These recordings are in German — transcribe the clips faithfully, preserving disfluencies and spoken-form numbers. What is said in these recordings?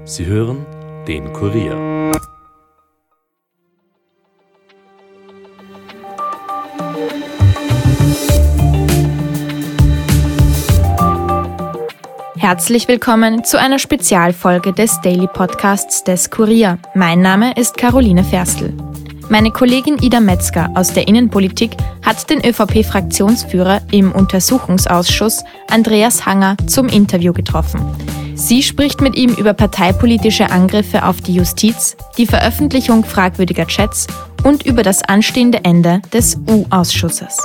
Sie hören den Kurier. Herzlich willkommen zu einer Spezialfolge des Daily Podcasts des Kurier. Mein Name ist Caroline Ferstl. Meine Kollegin Ida Metzger aus der Innenpolitik hat den ÖVP-Fraktionsführer im Untersuchungsausschuss Andreas Hanger zum Interview getroffen. Sie spricht mit ihm über parteipolitische Angriffe auf die Justiz, die Veröffentlichung fragwürdiger Chats und über das anstehende Ende des U-Ausschusses.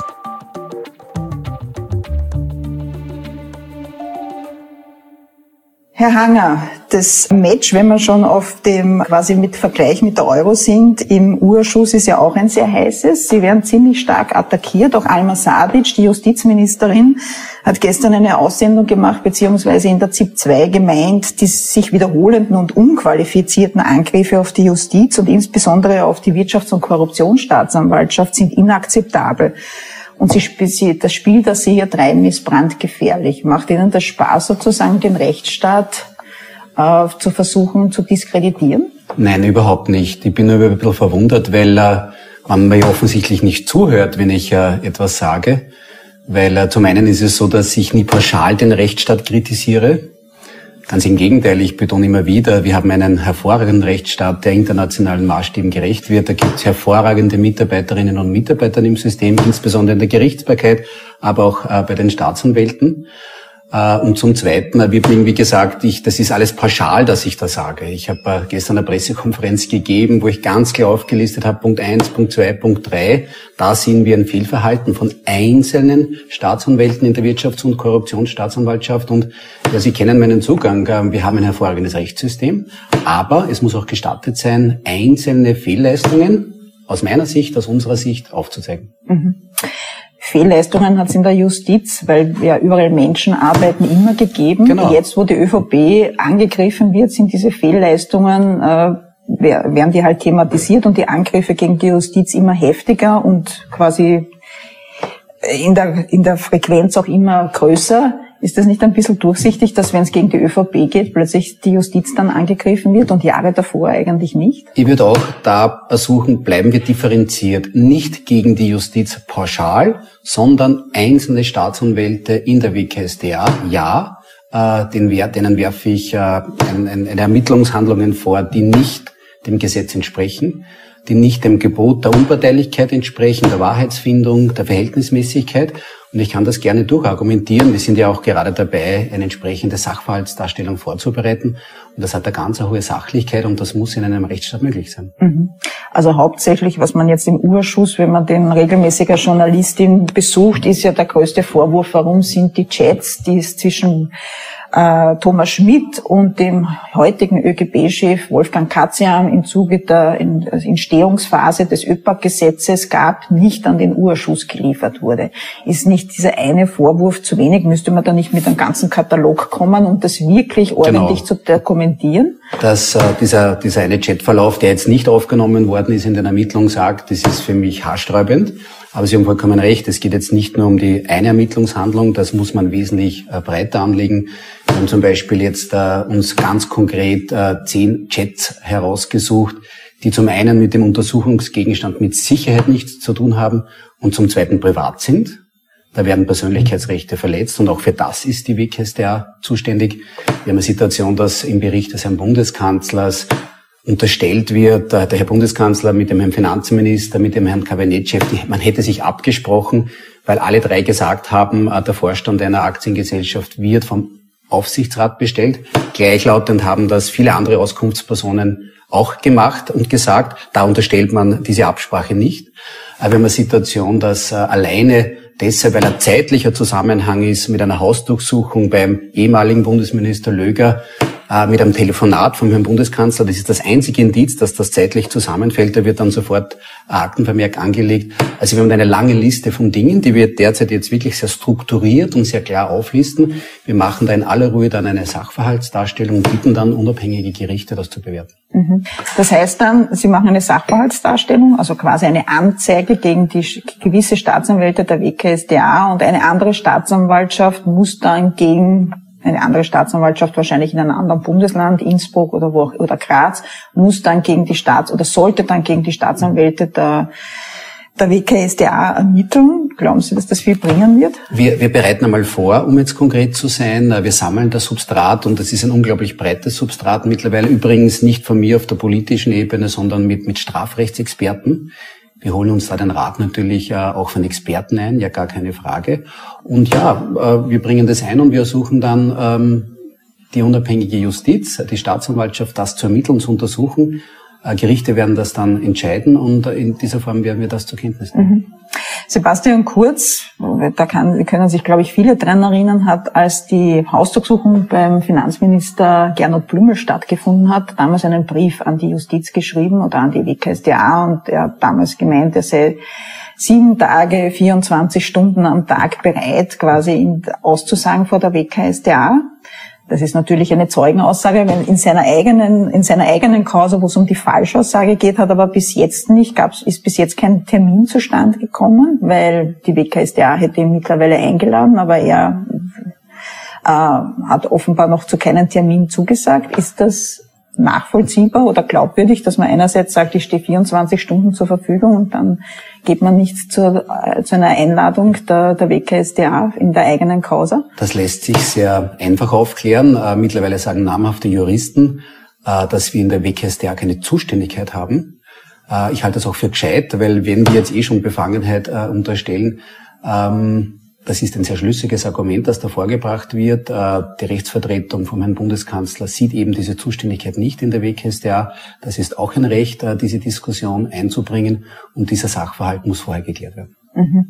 Herr Hanger, das Match, wenn wir schon auf dem quasi mit Vergleich mit der Euro sind, im U-Ausschuss ist ja auch ein sehr heißes. Sie werden ziemlich stark attackiert. Auch Alma Sadic, die Justizministerin, hat gestern eine Aussendung gemacht, beziehungsweise in der Z I P zwei gemeint, die sich wiederholenden und unqualifizierten Angriffe auf die Justiz und insbesondere auf die Wirtschafts- und Korruptionsstaatsanwaltschaft sind inakzeptabel. Und sie, das Spiel, das Sie hier treiben, ist brandgefährlich. Macht Ihnen das Spaß, sozusagen den Rechtsstaat äh, zu versuchen zu diskreditieren? Nein, überhaupt nicht. Ich bin nur ein bisschen verwundert, weil äh, man mir offensichtlich nicht zuhört, wenn ich äh, etwas sage. Weil äh, zum einen ist es so, dass ich nie pauschal den Rechtsstaat kritisiere. Ganz im Gegenteil, ich betone immer wieder, wir haben einen hervorragenden Rechtsstaat, der internationalen Maßstäben gerecht wird. Da gibt es hervorragende Mitarbeiterinnen und Mitarbeiter im System, insbesondere in der Gerichtsbarkeit, aber auch äh, bei den Staatsanwälten. Äh, und zum Zweiten wird mir irgendwie gesagt, ich, das ist alles pauschal, dass ich das sage. Ich habe äh, gestern eine Pressekonferenz gegeben, wo ich ganz klar aufgelistet habe, Punkt eins, Punkt zwei, Punkt drei. Da sehen wir ein Fehlverhalten von einzelnen Staatsanwälten in der Wirtschafts- und Korruptionsstaatsanwaltschaft. Und ja, Sie kennen meinen Zugang. Wir haben ein hervorragendes Rechtssystem, aber es muss auch gestattet sein, einzelne Fehlleistungen aus meiner Sicht, aus unserer Sicht aufzuzeigen. Mhm. Fehlleistungen hat es in der Justiz, weil ja überall Menschen arbeiten, immer gegeben. Genau. Jetzt, wo die ÖVP angegriffen wird, sind diese Fehlleistungen, äh, werden die halt thematisiert und die Angriffe gegen die Justiz immer heftiger und quasi in der, in der Frequenz auch immer größer. Ist das nicht ein bisschen durchsichtig, dass wenn es gegen die ÖVP geht, plötzlich die Justiz dann angegriffen wird und Jahre davor eigentlich nicht? Ich würde auch da versuchen, bleiben wir differenziert. Nicht gegen die Justiz pauschal, sondern einzelne Staatsanwälte in der W K S d A, ja, äh, den, denen werfe ich äh, ein, ein, eine Ermittlungshandlungen vor, die nicht dem Gesetz entsprechen, die nicht dem Gebot der Unparteilichkeit entsprechen, der Wahrheitsfindung, der Verhältnismäßigkeit. Und ich kann das gerne durchargumentieren. Wir sind ja auch gerade dabei, eine entsprechende Sachverhaltsdarstellung vorzubereiten. Und das hat eine ganz hohe Sachlichkeit und das muss in einem Rechtsstaat möglich sein. Also hauptsächlich, was man jetzt im U-Ausschuss, wenn man den regelmäßiger Journalistin besucht, ist ja der größte Vorwurf, warum sind die Chats, die es zwischen äh, Thomas Schmidt und dem heutigen ÖGB-Chef Wolfgang Katzian im Zuge der Entstehungsphase des ÖPAC-Gesetzes gab, nicht an den U-Ausschuss geliefert wurde. Ist nicht dieser eine Vorwurf zu wenig? Müsste man da nicht mit einem ganzen Katalog kommen, um das wirklich ordentlich genau. zu dokumentieren? Dass äh, dieser, dieser eine Chatverlauf, der jetzt nicht aufgenommen worden ist in den Ermittlungen, sagt, das ist für mich haarsträubend. Aber Sie haben vollkommen recht, es geht jetzt nicht nur um die eine Ermittlungshandlung, das muss man wesentlich äh, breiter anlegen. Wir haben zum Beispiel jetzt äh, uns ganz konkret äh, zehn Chats herausgesucht, die zum einen mit dem Untersuchungsgegenstand mit Sicherheit nichts zu tun haben und zum zweiten privat sind. Da werden Persönlichkeitsrechte verletzt und auch für das ist die W K S d A zuständig. Wir haben eine Situation, dass im Bericht des Herrn Bundeskanzlers unterstellt wird, der Herr Bundeskanzler mit dem Herrn Finanzminister, mit dem Herrn Kabinettschef, man hätte sich abgesprochen, weil alle drei gesagt haben, der Vorstand einer Aktiengesellschaft wird vom Aufsichtsrat bestellt. Gleichlautend haben das viele andere Auskunftspersonen auch gemacht und gesagt, da unterstellt man diese Absprache nicht. Aber wir haben eine Situation, dass alleine deshalb, weil ein zeitlicher Zusammenhang ist mit einer Hausdurchsuchung beim ehemaligen Bundesminister Löger, mit einem Telefonat vom Herrn Bundeskanzler. Das ist das einzige Indiz, dass das zeitlich zusammenfällt. Da wird dann sofort ein Aktenvermerk angelegt. Also wir haben eine lange Liste von Dingen, die wir derzeit jetzt wirklich sehr strukturiert und sehr klar auflisten. Wir machen da in aller Ruhe dann eine Sachverhaltsdarstellung und bitten dann unabhängige Gerichte, das zu bewerten. Das heißt dann, Sie machen eine Sachverhaltsdarstellung, also quasi eine Anzeige gegen die gewisse Staatsanwälte der W K S d A und eine andere Staatsanwaltschaft muss dann gegen eine andere Staatsanwaltschaft, wahrscheinlich in einem anderen Bundesland, Innsbruck oder wo auch, oder Graz, muss dann gegen die Staats- oder sollte dann gegen die Staatsanwälte der der W K S d A ermitteln. Glauben Sie, dass das viel bringen wird? Wir, wir bereiten einmal vor, um jetzt konkret zu sein. Wir sammeln das Substrat und das ist ein unglaublich breites Substrat mittlerweile. Übrigens nicht von mir auf der politischen Ebene, sondern mit, mit Strafrechtsexperten. Wir holen uns da den Rat natürlich auch von Experten ein, ja gar keine Frage. Und ja, wir bringen das ein und wir suchen dann ähm, die unabhängige Justiz, die Staatsanwaltschaft, das zu ermitteln, zu untersuchen. Gerichte werden das dann entscheiden und in dieser Form werden wir das zur Kenntnis nehmen. Mhm. Sebastian Kurz, da kann, können sich, glaube ich, viele dran erinnern, hat, als die Hausdurchsuchung beim Finanzminister Gernot Blümel stattgefunden hat, damals einen Brief an die Justiz geschrieben oder an die W K S d A und er hat damals gemeint, er sei sieben Tage, vierundzwanzig Stunden am Tag bereit, quasi in, auszusagen vor der W K S d A. Das ist natürlich eine Zeugenaussage, wenn in seiner eigenen, in seiner eigenen Causa, wo es um die Falschaussage geht, hat aber bis jetzt nicht, gab's, ist bis jetzt kein Termin zustande gekommen, weil die W K S d A hätte ihn mittlerweile eingeladen, aber er äh, hat offenbar noch zu keinem Termin zugesagt. Ist das nachvollziehbar oder glaubwürdig, dass man einerseits sagt, ich stehe vierundzwanzig Stunden zur Verfügung und dann geht man nicht zu, äh, zu einer Einladung der, der W K S d A in der eigenen Causa? Das lässt sich sehr einfach aufklären. Äh, mittlerweile sagen namhafte Juristen, äh, dass wir in der W K S d A keine Zuständigkeit haben. Äh, ich halte das auch für gescheit, weil wenn wir jetzt eh schon Befangenheit äh, unterstellen, ähm, das ist ein sehr schlüssiges Argument, das da vorgebracht wird. Die Rechtsvertretung vom Herrn Bundeskanzler sieht eben diese Zuständigkeit nicht in der W K S d A. Das ist auch ein Recht, diese Diskussion einzubringen. Und dieser Sachverhalt muss vorher geklärt werden. Mhm.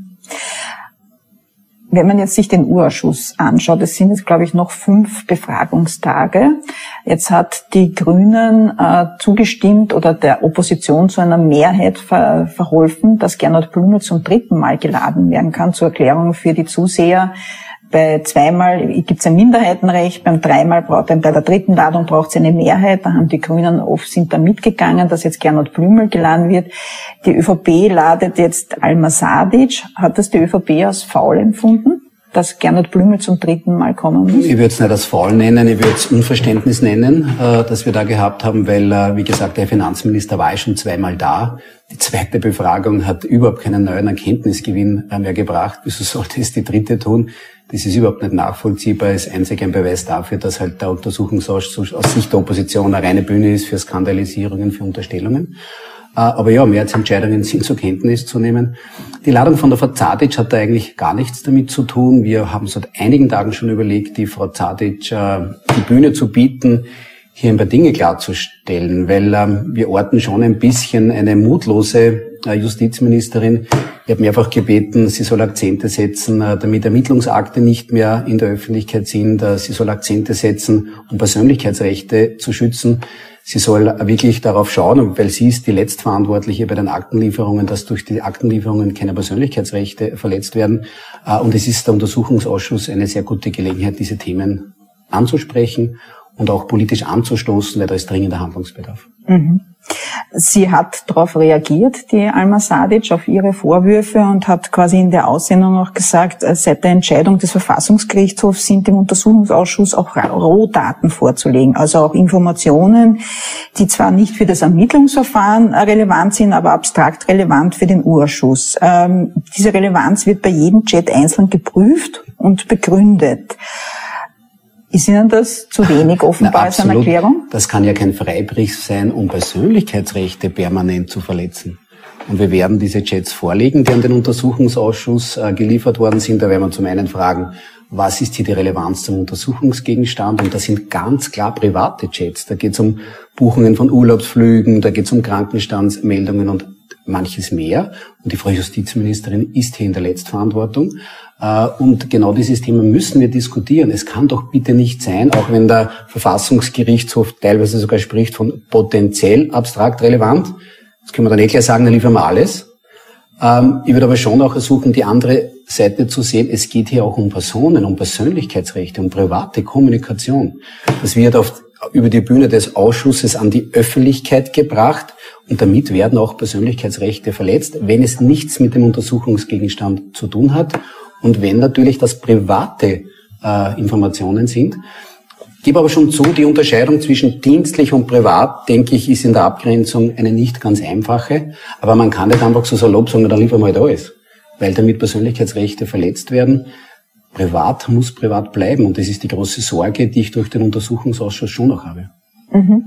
Wenn man jetzt sich den U-Ausschuss anschaut, es sind jetzt, glaube ich, noch fünf Befragungstage. Jetzt hat die Grünen äh, zugestimmt oder der Opposition zu einer Mehrheit ver verholfen, dass Gernot Blümel zum dritten Mal geladen werden kann, zur Erklärung für die Zuseher. Bei zweimal gibt es ein Minderheitenrecht, beim dreimal braucht, bei der dritten Ladung braucht es eine Mehrheit. Da haben die Grünen oft sind da mitgegangen, dass jetzt Gernot Blümel geladen wird. Die ÖVP ladet jetzt Alma Sadic. Hat das die ÖVP als faul empfunden, dass Gernot Blümel zum dritten Mal kommen muss? Ich würde es nicht als faul nennen, ich würde es Unverständnis nennen, äh, das wir da gehabt haben, weil, äh, wie gesagt, der Finanzminister war schon zweimal da. Die zweite Befragung hat überhaupt keinen neuen Erkenntnisgewinn mehr gebracht. Wieso sollte es die dritte tun? Das ist überhaupt nicht nachvollziehbar. Es ist einzig ein Beweis dafür, dass halt der Untersuchungsausschuss aus Sicht der Opposition eine reine Bühne ist für Skandalisierungen, für Unterstellungen. Aber ja, Mehrheitsentscheidungen sind zur Kenntnis zu nehmen. Die Ladung von der Frau Zadic hat da eigentlich gar nichts damit zu tun. Wir haben seit einigen Tagen schon überlegt, die Frau Zadic äh, die Bühne zu bieten, hier ein paar Dinge klarzustellen, weil ähm, wir orten schon ein bisschen eine mutlose äh, Justizministerin. Ich habe mehrfach gebeten, sie soll Akzente setzen, äh, damit Ermittlungsakte nicht mehr in der Öffentlichkeit sind. Äh, sie soll Akzente setzen, um Persönlichkeitsrechte zu schützen. Sie soll wirklich darauf schauen, weil sie ist die Letztverantwortliche bei den Aktenlieferungen, dass durch die Aktenlieferungen keine Persönlichkeitsrechte verletzt werden. Äh, und es ist der Untersuchungsausschuss eine sehr gute Gelegenheit, diese Themen anzusprechen und auch politisch anzustoßen, weil da ist dringender Handlungsbedarf. Mhm. Sie hat darauf reagiert, die Alma Sadic, auf ihre Vorwürfe und hat quasi in der Aussendung auch gesagt, seit der Entscheidung des Verfassungsgerichtshofs sind dem Untersuchungsausschuss auch Rohdaten vorzulegen, also auch Informationen, die zwar nicht für das Ermittlungsverfahren relevant sind, aber abstrakt relevant für den U-Ausschuss. Ähm, diese Relevanz wird bei jedem Chat einzeln geprüft und begründet. Ist Ihnen das zu wenig offenbar als eine Erklärung? Das kann ja kein Freibrief sein, um Persönlichkeitsrechte permanent zu verletzen. Und wir werden diese Chats vorlegen, die an den Untersuchungsausschuss äh, geliefert worden sind. Da werden wir zum einen fragen, was ist hier die Relevanz zum Untersuchungsgegenstand? Und das sind ganz klar private Chats. Da geht es um Buchungen von Urlaubsflügen, da geht es um Krankenstandsmeldungen und manches mehr. Und die Frau Justizministerin ist hier in der Letztverantwortung. Und genau dieses Thema müssen wir diskutieren. Es kann doch bitte nicht sein, auch wenn der Verfassungsgerichtshof teilweise sogar spricht von potenziell abstrakt relevant. Das können wir dann eh gleich sagen, dann liefern wir alles. Ich würde aber schon auch versuchen, die andere Seite zu sehen. Es geht hier auch um Personen, um Persönlichkeitsrechte, um private Kommunikation. Das wird auf, über die Bühne des Ausschusses an die Öffentlichkeit gebracht. Und damit werden auch Persönlichkeitsrechte verletzt, wenn es nichts mit dem Untersuchungsgegenstand zu tun hat. Und wenn natürlich das private äh, Informationen sind. Ich gebe aber schon zu, die Unterscheidung zwischen dienstlich und privat, denke ich, ist in der Abgrenzung eine nicht ganz einfache. Aber man kann nicht einfach so salopp sagen, dann liefern wir halt alles. Weil damit Persönlichkeitsrechte verletzt werden. Privat muss privat bleiben. Und das ist die große Sorge, die ich durch den Untersuchungsausschuss schon noch habe. Mhm.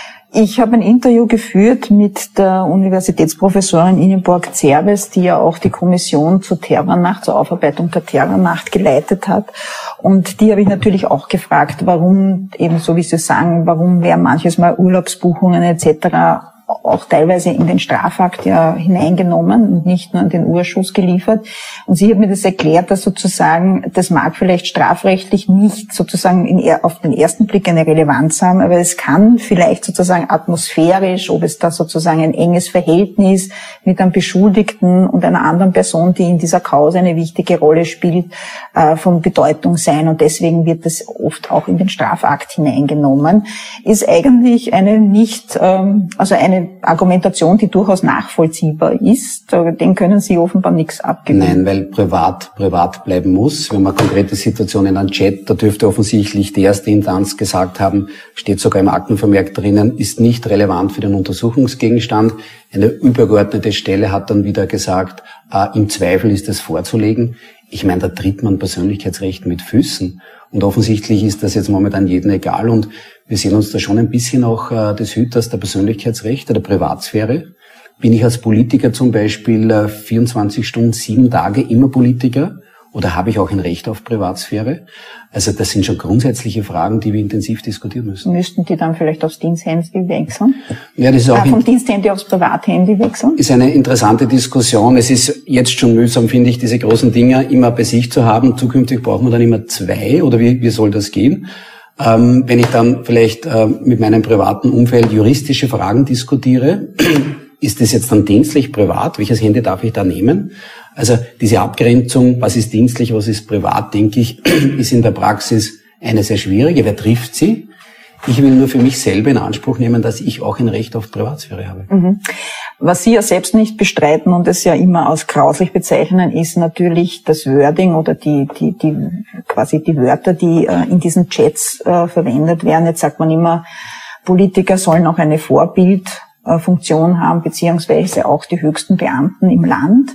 Ich habe ein Interview geführt mit der Universitätsprofessorin Ingeborg Zerbes, die ja auch die Kommission zur Terrornacht, zur Aufarbeitung der Terrornacht geleitet hat. Und die habe ich natürlich auch gefragt, warum, eben so wie Sie sagen, warum werden manches Mal Urlaubsbuchungen et cetera auch teilweise in den Strafakt ja hineingenommen und nicht nur in den Urschuss geliefert. Und sie hat mir das erklärt, dass sozusagen, das mag vielleicht strafrechtlich nicht sozusagen in, auf den ersten Blick eine Relevanz haben, aber es kann vielleicht sozusagen atmosphärisch, ob es da sozusagen ein enges Verhältnis mit einem Beschuldigten und einer anderen Person, die in dieser Causa eine wichtige Rolle spielt, äh, von Bedeutung sein. Und deswegen wird das oft auch in den Strafakt hineingenommen. Ist eigentlich eine nicht, ähm, also eine Argumentation, die durchaus nachvollziehbar ist. Den können Sie offenbar nichts abgewinnen. Nein, weil privat privat bleiben muss. Wenn man konkrete Situationen in einem Chat, da dürfte offensichtlich die erste Instanz gesagt haben, steht sogar im Aktenvermerk drinnen, ist nicht relevant für den Untersuchungsgegenstand. Eine übergeordnete Stelle hat dann wieder gesagt, äh, im Zweifel ist es vorzulegen. Ich meine, da tritt man Persönlichkeitsrechten mit Füßen. Und offensichtlich ist das jetzt momentan jedem egal. Und wir sehen uns da schon ein bisschen auch äh, des Hüters der Persönlichkeitsrechte, der Privatsphäre. Bin ich als Politiker zum Beispiel äh, vierundzwanzig Stunden, sieben Tage immer Politiker? Oder habe ich auch ein Recht auf Privatsphäre? Also das sind schon grundsätzliche Fragen, die wir intensiv diskutieren müssen. Müssten die dann vielleicht aufs Diensthandy wechseln? Ja, das ist auch äh, vom Diensthandy aufs Privathandy wechseln? Ist eine interessante Diskussion. Es ist jetzt schon mühsam, finde ich, diese großen Dinger immer bei sich zu haben. Zukünftig braucht man dann immer zwei, oder wie, wie soll das gehen? Ähm, wenn ich dann vielleicht äh, mit meinem privaten Umfeld juristische Fragen diskutiere, ist das jetzt dann dienstlich, privat? Welches Handy darf ich da nehmen? Also diese Abgrenzung, was ist dienstlich, was ist privat, denke ich, ist in der Praxis eine sehr schwierige. Wer trifft sie? Ich will nur für mich selber in Anspruch nehmen, dass ich auch ein Recht auf Privatsphäre habe. Mhm. Was Sie ja selbst nicht bestreiten und es ja immer als grauslich bezeichnen, ist natürlich das Wording oder die, die, die, quasi die Wörter, die äh, in diesen Chats äh, verwendet werden. Jetzt sagt man immer, Politiker sollen auch eine Vorbildfunktion haben, beziehungsweise auch die höchsten Beamten im Land.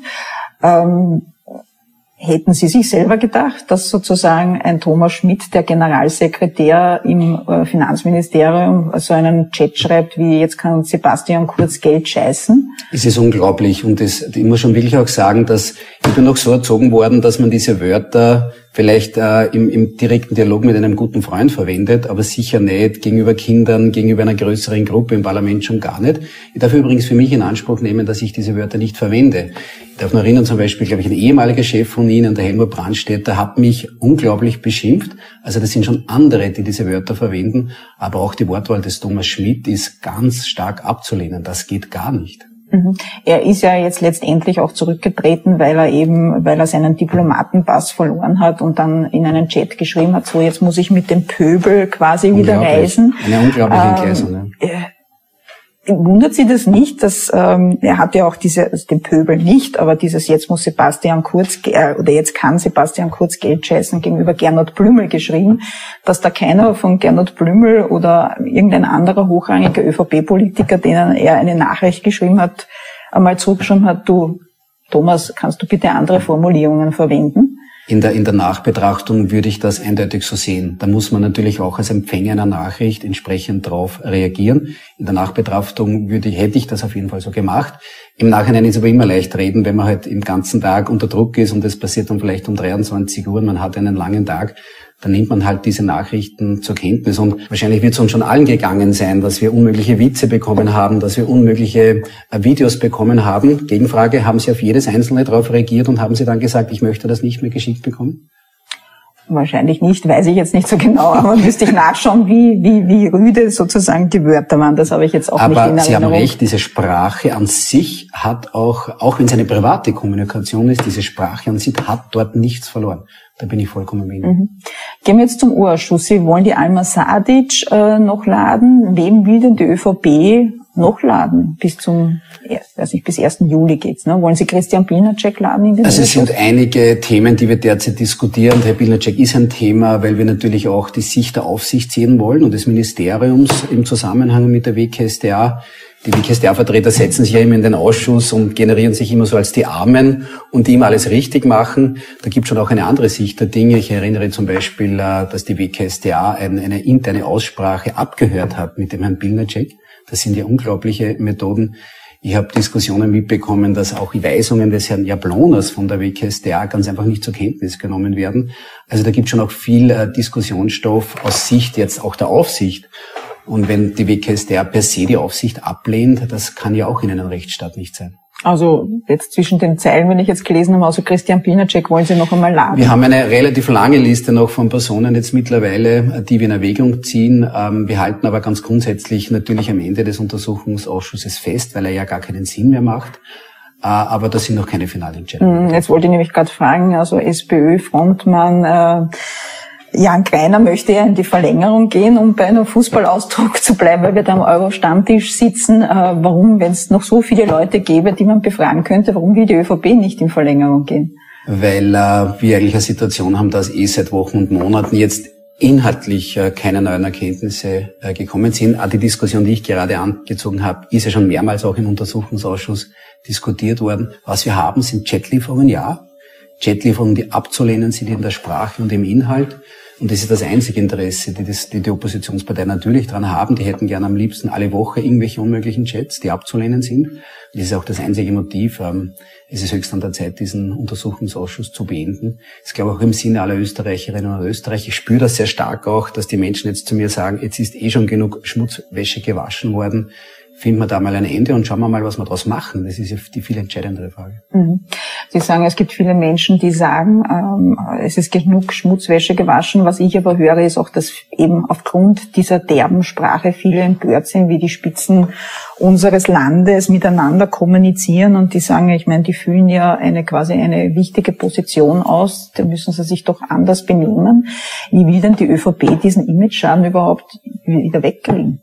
Ähm, Hätten Sie sich selber gedacht, dass sozusagen ein Thomas Schmidt, der Generalsekretär im äh, Finanzministerium, so einen Chat schreibt, wie jetzt kann Sebastian Kurz Geld scheißen? Es ist unglaublich und das, ich muss schon wirklich auch sagen, dass ich bin noch so erzogen worden, dass man diese Wörter vielleicht äh, im, im direkten Dialog mit einem guten Freund verwendet, aber sicher nicht gegenüber Kindern, gegenüber einer größeren Gruppe im Parlament schon gar nicht. Ich darf übrigens für mich in Anspruch nehmen, dass ich diese Wörter nicht verwende. Ich darf noch erinnern, zum Beispiel, glaube ich, ein ehemaliger Chef von Ihnen, der Helmut Brandstätter, hat mich unglaublich beschimpft. Also das sind schon andere, die diese Wörter verwenden, aber auch die Wortwahl des Thomas Schmidt ist ganz stark abzulehnen. Das geht gar nicht. Er ist ja jetzt letztendlich auch zurückgetreten, weil er eben, weil er seinen Diplomatenpass verloren hat und dann in einen Chat geschrieben hat, so jetzt muss ich mit dem Pöbel quasi wieder reisen. Eine unglaubliche Entgleisung. Ähm, äh, Wundert Sie das nicht, dass ähm, er hat ja auch diese, also den Pöbel nicht, aber dieses jetzt muss Sebastian Kurz äh, oder jetzt kann Sebastian Kurz Geld scheißen gegenüber Gernot Blümel geschrieben, dass da keiner von Gernot Blümel oder irgendein anderer hochrangiger ÖVP-Politiker, denen er eine Nachricht geschrieben hat, einmal zurückgeschrieben hat, du Thomas, kannst du bitte andere Formulierungen verwenden? In der, in der Nachbetrachtung würde ich das eindeutig so sehen. Da muss man natürlich auch als Empfänger einer Nachricht entsprechend drauf reagieren. In der Nachbetrachtung würde ich, hätte ich das auf jeden Fall so gemacht. Im Nachhinein ist aber immer leicht reden, wenn man halt im ganzen Tag unter Druck ist und das passiert dann vielleicht um dreiundzwanzig Uhr und man hat einen langen Tag, dann nimmt man halt diese Nachrichten zur Kenntnis. Und wahrscheinlich wird es uns schon allen gegangen sein, dass wir unmögliche Witze bekommen haben, dass wir unmögliche Videos bekommen haben. Gegenfrage, haben Sie auf jedes Einzelne darauf reagiert und haben Sie dann gesagt, ich möchte das nicht mehr geschickt bekommen? Wahrscheinlich nicht, weiß ich jetzt nicht so genau, aber müsste ich nachschauen, wie, wie, wie rüde sozusagen die Wörter waren. Das habe ich jetzt auch aber nicht in Erinnerung. Aber Sie haben recht, diese Sprache an sich hat auch, auch wenn es eine private Kommunikation ist, diese Sprache an sich hat dort nichts verloren. Da bin ich vollkommen mit Ihnen. Mhm. Gehen wir jetzt zum Urschuss. Sie wollen die Alma Sadic äh, noch laden. Wem will denn die ÖVP noch laden? Bis zum, weiß nicht, bis ersten Juli geht's, ne? Wollen Sie Christian Pilnacek laden in den Also es sind einige Themen, die wir derzeit diskutieren. Herr Pilnacek ist ein Thema, weil wir natürlich auch die Sicht der Aufsicht sehen wollen und des Ministeriums im Zusammenhang mit der W K S t A. Die W K S t A-Vertreter setzen sich ja immer in den Ausschuss und generieren sich immer so als die Armen und die immer alles richtig machen. Da gibt es schon auch eine andere Sicht der Dinge. Ich erinnere zum Beispiel, dass die W K S t A eine interne Aussprache abgehört hat mit dem Herrn Pilnacek. Das sind ja unglaubliche Methoden. Ich habe Diskussionen mitbekommen, dass auch die Weisungen des Herrn Jabloners von der W K S t A ganz einfach nicht zur Kenntnis genommen werden. Also da gibt es schon auch viel äh, Diskussionsstoff aus Sicht jetzt auch der Aufsicht. Und wenn die W K S t A per se die Aufsicht ablehnt, das kann ja auch in einem Rechtsstaat nicht sein. Also jetzt zwischen den Zeilen, wenn ich jetzt gelesen habe, also Christian Pilnacek wollen Sie noch einmal laden. Wir haben eine relativ lange Liste noch von Personen jetzt mittlerweile, die wir in Erwägung ziehen. Wir halten aber ganz grundsätzlich natürlich am Ende des Untersuchungsausschusses fest, weil er ja gar keinen Sinn mehr macht. Aber das sind noch keine Finalentscheidungen. Jetzt wollte ich nämlich gerade fragen, also SPÖ-Frontmann äh, Jan Greiner möchte ja in die Verlängerung gehen, um bei einem Fußballausdruck zu bleiben, weil wir da am Euro-Stammtisch sitzen. Äh, warum, wenn es noch so viele Leute gäbe, die man befragen könnte, warum will die ÖVP nicht in Verlängerung gehen? Weil äh, wir eigentlich eine Situation haben, dass eh seit Wochen und Monaten jetzt inhaltlich äh, keine neuen Erkenntnisse äh, gekommen sind. Auch die Diskussion, die ich gerade angezogen habe, ist ja schon mehrmals auch im Untersuchungsausschuss diskutiert worden. Was wir haben, sind Chatlieferungen, ja. Chatlieferungen, die abzulehnen sind in der Sprache und im Inhalt. Und das ist das einzige Interesse, die, das, die die Oppositionsparteien natürlich dran haben. Die hätten gerne am liebsten alle Woche irgendwelche unmöglichen Chats, die abzulehnen sind. Und das ist auch das einzige Motiv. Ähm, es ist höchst an der Zeit, diesen Untersuchungsausschuss zu beenden. Das ist, glaube ich, auch im Sinne aller Österreicherinnen und Österreicher. Ich spüre das sehr stark auch, dass die Menschen jetzt zu mir sagen, jetzt ist eh schon genug Schmutzwäsche gewaschen worden. Finden wir da mal ein Ende und schauen wir mal, was wir daraus machen. Das ist ja die viel entscheidendere Frage. Mhm. Sie sagen, es gibt viele Menschen, die sagen, ähm, es ist genug Schmutzwäsche gewaschen. Was ich aber höre, ist auch, dass eben aufgrund dieser derben Sprache viele empört sind, wie die Spitzen unseres Landes miteinander kommunizieren. Und die sagen, ich meine, die füllen ja eine quasi eine wichtige Position aus. Da müssen sie sich doch anders benehmen. Wie will denn die ÖVP diesen Imageschaden überhaupt wieder wegkriegen?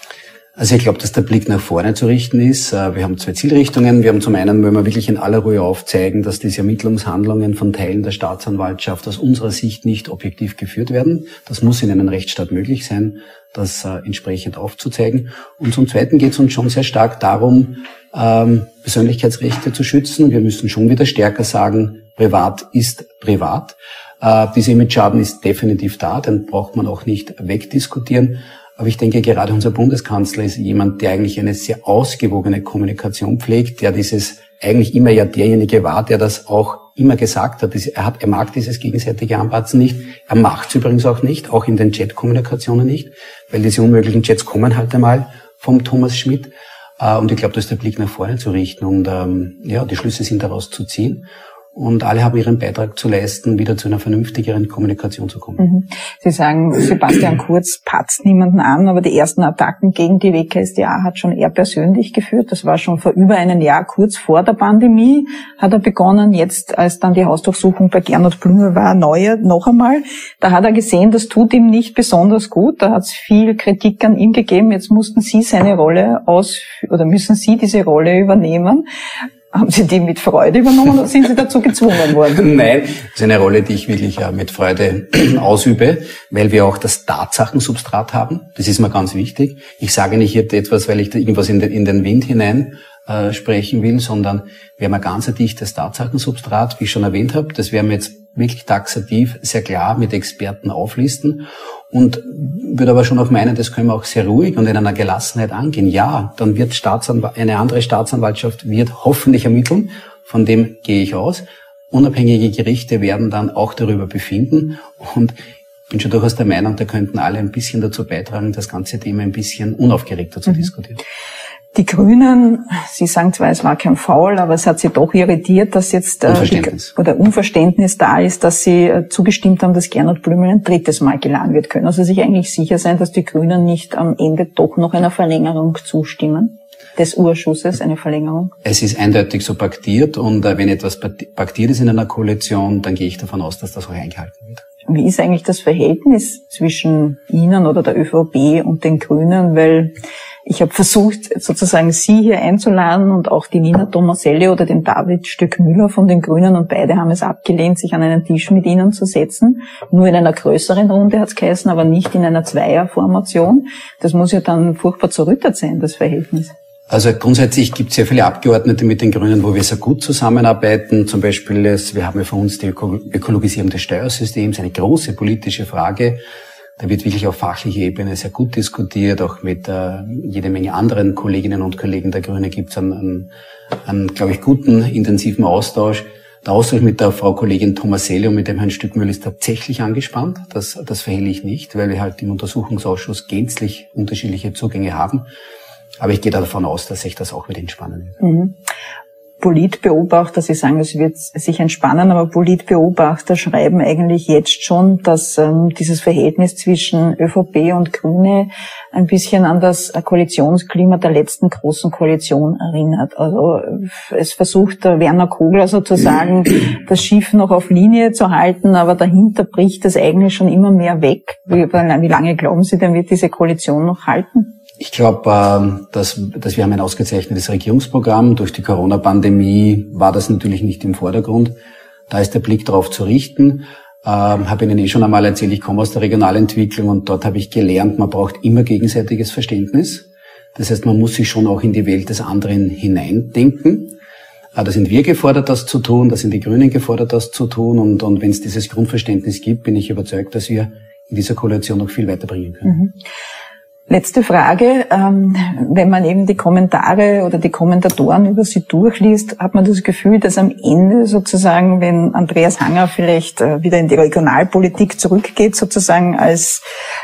Also ich glaube, dass der Blick nach vorne zu richten ist. Wir haben zwei Zielrichtungen. Wir haben zum einen, wollen wir wirklich in aller Ruhe aufzeigen, dass diese Ermittlungshandlungen von Teilen der Staatsanwaltschaft aus unserer Sicht nicht objektiv geführt werden. Das muss in einem Rechtsstaat möglich sein, das äh, entsprechend aufzuzeigen. Und zum Zweiten geht es uns schon sehr stark darum, ähm, Persönlichkeitsrechte zu schützen. Wir müssen schon wieder stärker sagen, privat ist privat. Äh, dieser Imageschaden ist definitiv da, den braucht man auch nicht wegdiskutieren. Aber ich denke, gerade unser Bundeskanzler ist jemand, der eigentlich eine sehr ausgewogene Kommunikation pflegt, der dieses eigentlich immer ja derjenige war, der das auch immer gesagt hat. Er hat, er mag dieses gegenseitige Anpatzen nicht. Er macht es übrigens auch nicht, auch in den Chat-Kommunikationen nicht, weil diese unmöglichen Chats kommen halt einmal vom Thomas Schmidt. Und ich glaube, da ist der Blick nach vorne zu richten und ähm, ja, die Schlüsse sind daraus zu ziehen. Und alle haben ihren Beitrag zu leisten, wieder zu einer vernünftigeren Kommunikation zu kommen. Sie sagen, Sebastian Kurz patzt niemanden an, aber die ersten Attacken gegen die W K S t A hat schon er persönlich geführt. Das war schon vor über einem Jahr, kurz vor der Pandemie, hat er begonnen. Jetzt, als dann die Hausdurchsuchung bei Gernot Blümel war, neue, noch einmal. Da hat er gesehen, das tut ihm nicht besonders gut. Da hat es viel Kritik an ihm gegeben. Jetzt mussten Sie seine Rolle aus, oder müssen Sie diese Rolle übernehmen. Haben Sie die mit Freude übernommen oder sind Sie dazu gezwungen worden? Nein, das ist eine Rolle, die ich wirklich ja mit Freude ausübe, weil wir auch das Tatsachensubstrat haben. Das ist mir ganz wichtig. Ich sage nicht etwas, weil ich da irgendwas in den, in den Wind hinein äh, sprechen will, sondern wir haben ein ganz dichtes Tatsachensubstrat, wie ich schon erwähnt habe. Das werden wir jetzt wirklich taxativ, sehr klar mit Experten auflisten. Und würde aber schon auch meinen, das können wir auch sehr ruhig und in einer Gelassenheit angehen. Ja, dann wird Staatsanwalt, eine andere Staatsanwaltschaft wird hoffentlich ermitteln. Von dem gehe ich aus. Unabhängige Gerichte werden dann auch darüber befinden. Und ich bin schon durchaus der Meinung, da könnten alle ein bisschen dazu beitragen, das ganze Thema ein bisschen unaufgeregter zu mhm. diskutieren. Die Grünen, Sie sagen zwar, es war kein Foul, aber es hat Sie doch irritiert, dass jetzt äh, Unverständnis. Die, oder Unverständnis da ist, dass Sie äh, zugestimmt haben, dass Gernot Blümel ein drittes Mal geladen wird. Können Sie sich eigentlich sicher sein, dass die Grünen nicht am Ende doch noch einer Verlängerung zustimmen? Des Urschusses, eine Verlängerung? Es ist eindeutig so paktiert und äh, wenn etwas paktiert ist in einer Koalition, dann gehe ich davon aus, dass das auch eingehalten wird. Wie ist eigentlich das Verhältnis zwischen Ihnen oder der ÖVP und den Grünen? Weil ich habe versucht, sozusagen Sie hier einzuladen und auch die Nina Tomaselli oder den David Stöckmüller von den Grünen, und beide haben es abgelehnt, sich an einen Tisch mit Ihnen zu setzen. Nur in einer größeren Runde hat es geheißen, aber nicht in einer Zweierformation. Das muss ja dann furchtbar zerrüttet sein, das Verhältnis. Also grundsätzlich gibt es sehr viele Abgeordnete mit den Grünen, wo wir sehr gut zusammenarbeiten. Zum Beispiel, ist, wir haben ja für uns die Ökologisierung des Steuersystems, eine große politische Frage. Da wird wirklich auf fachlicher Ebene sehr gut diskutiert. Auch mit äh, jede Menge anderen Kolleginnen und Kollegen der Grünen gibt es einen, einen, einen, glaube ich, guten, intensiven Austausch. Der Austausch mit der Frau Kollegin Tomaselli und mit dem Herrn Stückmühl ist tatsächlich angespannt. Das, das verhehle ich nicht, weil wir halt im Untersuchungsausschuss gänzlich unterschiedliche Zugänge haben. Aber ich gehe davon aus, dass sich das auch wieder entspannen wird. Mhm. Politbeobachter, Sie sagen, es wird sich entspannen, aber Politbeobachter schreiben eigentlich jetzt schon, dass ähm, dieses Verhältnis zwischen ÖVP und Grüne ein bisschen an das Koalitionsklima der letzten großen Koalition erinnert. Also es versucht der Werner Kogler sozusagen, das Schiff noch auf Linie zu halten, aber dahinter bricht es eigentlich schon immer mehr weg. Wie, wie lange glauben Sie denn, wird diese Koalition noch halten? Ich glaube, dass, dass wir haben ein ausgezeichnetes Regierungsprogramm. Durch die Corona-Pandemie war das natürlich nicht im Vordergrund. Da ist der Blick darauf zu richten. Ähm, habe Ihnen eh schon einmal erzählt, ich komme aus der Regionalentwicklung und dort habe ich gelernt, man braucht immer gegenseitiges Verständnis. Das heißt, man muss sich schon auch in die Welt des anderen hineindenken. Da sind wir gefordert, das zu tun, da sind die Grünen gefordert, das zu tun. Und, und wenn es dieses Grundverständnis gibt, bin ich überzeugt, dass wir in dieser Koalition noch viel weiterbringen können. Mhm. Letzte Frage. Ähm, wenn man eben die Kommentare oder die Kommentatoren über Sie durchliest, hat man das Gefühl, dass am Ende sozusagen, wenn Andreas Hanger vielleicht äh, wieder in die Regionalpolitik zurückgeht, sozusagen als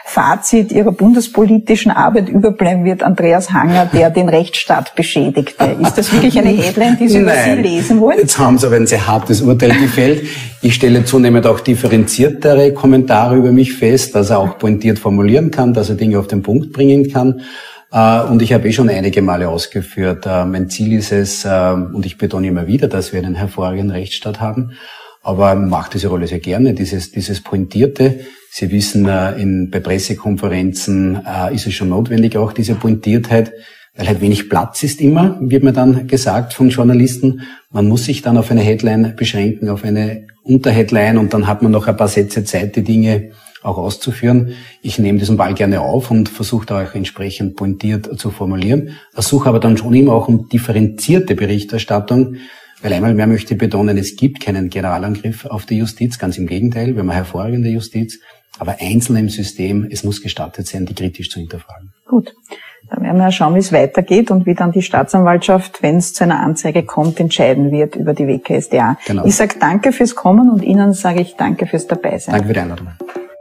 Fazit Ihrer bundespolitischen Arbeit überbleiben wird, Andreas Hanger, der den Rechtsstaat beschädigte. Ist das wirklich eine Headline, die Sie über Sie lesen wollen? Jetzt haben Sie aber ein sehr hartes Urteil gefällt. Ich stelle zunehmend auch differenziertere Kommentare über mich fest, dass er auch pointiert formulieren kann, dass er Dinge auf den Punkt bringen kann. Und ich habe eh schon einige Male ausgeführt, mein Ziel ist es, und ich betone immer wieder, dass wir einen hervorragenden Rechtsstaat haben, aber mache diese Rolle sehr gerne, dieses, dieses Pointierte. Sie wissen, in, bei Pressekonferenzen ist es schon notwendig, auch diese Pointiertheit, weil halt wenig Platz ist immer, wird mir dann gesagt von Journalisten. Man muss sich dann auf eine Headline beschränken, auf eine Unterheadline, und dann hat man noch ein paar Sätze Zeit, die Dinge auch auszuführen. Ich nehme diesen Ball gerne auf und versuche da auch entsprechend pointiert zu formulieren. Versuche aber dann schon immer auch um differenzierte Berichterstattung, weil einmal mehr möchte ich betonen, es gibt keinen Generalangriff auf die Justiz, ganz im Gegenteil, wir haben eine hervorragende Justiz, aber einzeln im System, es muss gestattet sein, die kritisch zu hinterfragen. Gut, dann werden wir ja schauen, wie es weitergeht und wie dann die Staatsanwaltschaft, wenn es zu einer Anzeige kommt, entscheiden wird über die W K S d A. Genau. Ich sage danke fürs Kommen und Ihnen sage ich danke fürs Dabeisein. Danke für die Einladung.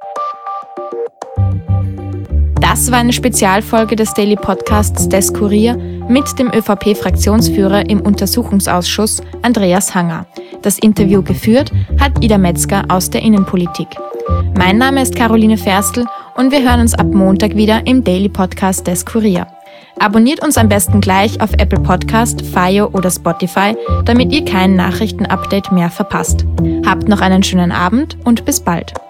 Das war eine Spezialfolge des Daily Podcasts des Kurier mit dem ÖVP-Fraktionsführer im Untersuchungsausschuss Andreas Hanger. Das Interview geführt hat Ida Metzger aus der Innenpolitik. Mein Name ist Caroline Ferstl und wir hören uns ab Montag wieder im Daily Podcast des Kurier. Abonniert uns am besten gleich auf Apple Podcast, Fio oder Spotify, damit ihr kein Nachrichtenupdate mehr verpasst. Habt noch einen schönen Abend und bis bald.